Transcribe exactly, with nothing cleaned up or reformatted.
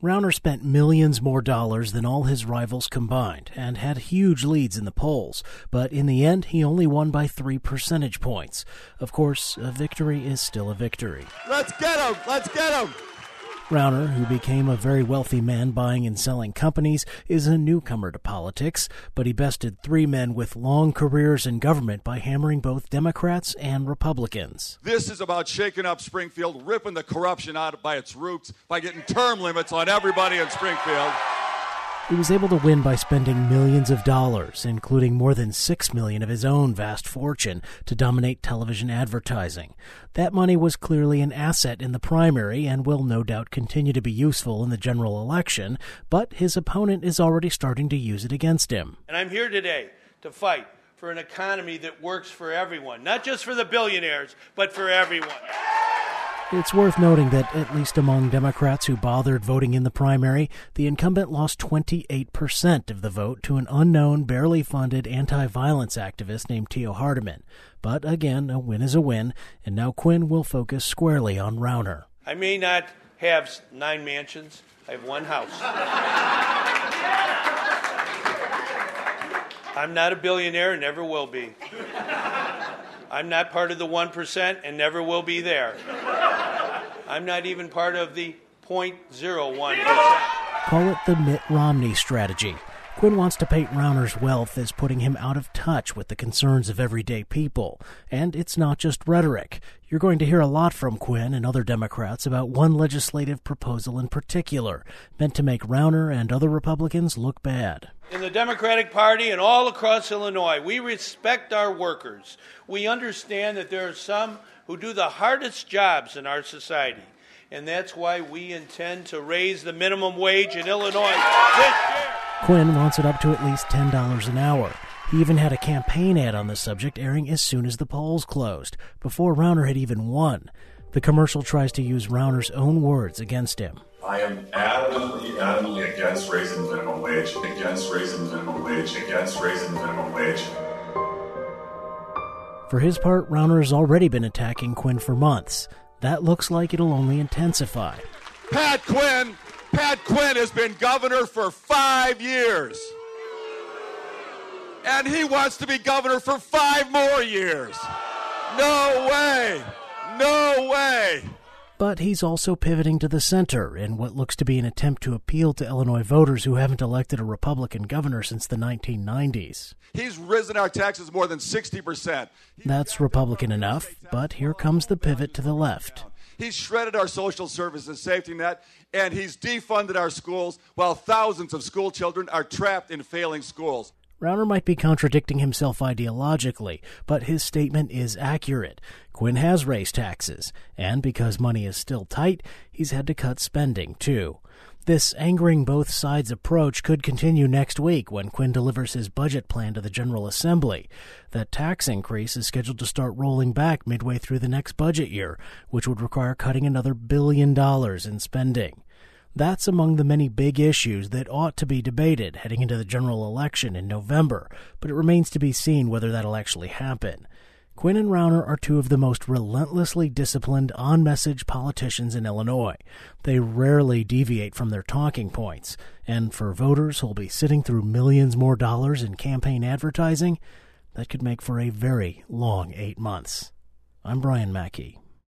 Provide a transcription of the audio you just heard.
Rauner spent millions more dollars than all his rivals combined and had huge leads in the polls, but in the end he only won by three percentage points. Of course, a victory is still a victory. Let's get him! Let's get him! Rauner, who became a very wealthy man buying and selling companies, is a newcomer to politics, but he bested three men with long careers in government by hammering both Democrats and Republicans. This is about shaking up Springfield, ripping the corruption out by its roots, by getting term limits on everybody in Springfield. He was able to win by spending millions of dollars, including more than six million dollars of his own vast fortune, to dominate television advertising. That money was clearly an asset in the primary and will no doubt continue to be useful in the general election, but his opponent is already starting to use it against him. And I'm here today to fight for an economy that works for everyone, not just for the billionaires, but for everyone. It's worth noting that, at least among Democrats who bothered voting in the primary, the incumbent lost twenty-eight percent of the vote to an unknown, barely funded anti-violence activist named Theo Hardiman. But again, a win is a win, and now Quinn will focus squarely on Rauner. I may not have nine mansions. I have one house. I'm not a billionaire and never will be. I'm not part of the one percent and never will be there. I'm not even part of the zero point zero one percent. Call it the Mitt Romney strategy. Quinn wants to paint Rauner's wealth as putting him out of touch with the concerns of everyday people. And it's not just rhetoric. You're going to hear a lot from Quinn and other Democrats about one legislative proposal in particular, meant to make Rauner and other Republicans look bad. In the Democratic Party and all across Illinois, we respect our workers. We understand that there are some who do the hardest jobs in our society. And that's why we intend to raise the minimum wage in Illinois this year. Quinn wants it up to at least ten dollars an hour. He even had a campaign ad on the subject airing as soon as the polls closed, before Rauner had even won. The commercial tries to use Rauner's own words against him. I am adamantly, adamantly against raising the minimum wage, against raising the minimum wage, against raising the minimum wage. For his part, Rauner has already been attacking Quinn for months. That looks like it'll only intensify. Pat Quinn! Pat Quinn has been governor for five years. And he wants to be governor for five more years. No way! No way! But he's also pivoting to the center in what looks to be an attempt to appeal to Illinois voters who haven't elected a Republican governor since the nineteen nineties. He's risen our taxes more than sixty percent. That's Republican enough, but here comes the pivot to the left. He's shredded our social services safety net, and he's defunded our schools while thousands of school children are trapped in failing schools. Rauner might be contradicting himself ideologically, but his statement is accurate. Quinn has raised taxes, and because money is still tight, he's had to cut spending, too. This angering both sides approach could continue next week when Quinn delivers his budget plan to the General Assembly. That tax increase is scheduled to start rolling back midway through the next budget year, which would require cutting another billion dollars in spending. That's among the many big issues that ought to be debated heading into the general election in November, but it remains to be seen whether that'll actually happen. Quinn and Rauner are two of the most relentlessly disciplined, on-message politicians in Illinois. They rarely deviate from their talking points, and for voters who'll be sitting through millions more dollars in campaign advertising, that could make for a very long eight months. I'm Brian Mackey.